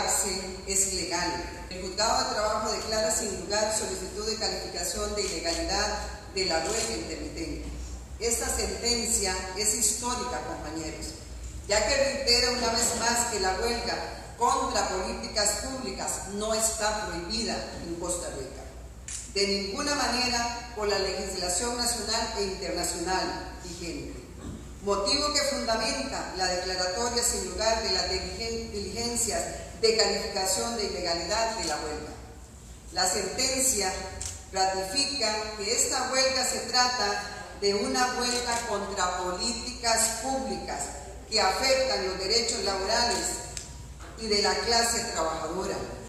quedarse es ilegal. El Juzgado de Trabajo declara sin lugar solicitud de calificación de ilegalidad de la huelga intermitente. Esta sentencia es histórica, compañeros, ya que reitera una vez más que la huelga contra políticas públicas no está prohibida en Costa Rica, de ninguna manera por la legislación nacional e internacional vigente, motivo que fundamenta la declaratoria sin lugar de las diligencias de calificación de ilegalidad de la huelga. La sentencia ratifica que esta huelga se trata de una huelga contra políticas públicas que afectan los derechos laborales y de la clase trabajadora.